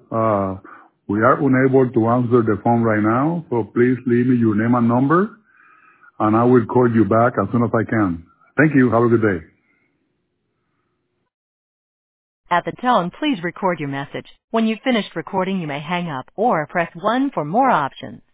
Uh, we are unable to answer the phone right now, so please leave me your name and number, and I will call you back as soon as I can. Thank you. Have a good day. At the tone, please record your message. When you've finished recording, you may hang up or press 1 for more options.